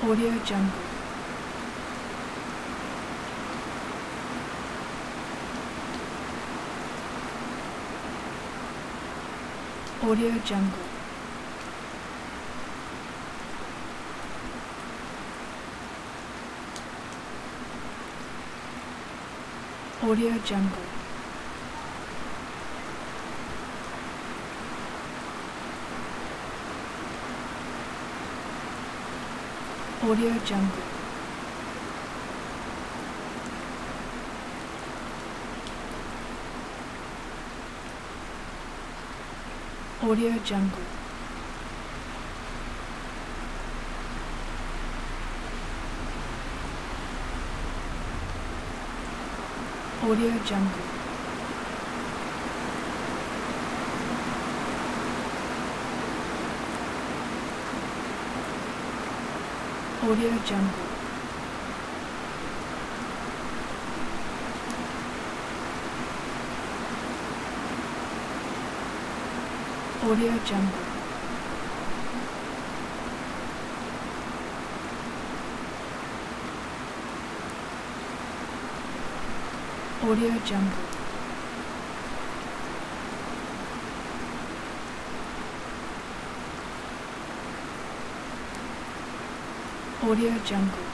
Audio Jungle. Audio Jungle. Audio Jungle. Audio Jungle. Audio Jungle. Audio Jungle. Audio Jungle. Audio Jungle. Audio Jungle. Audio Jungle.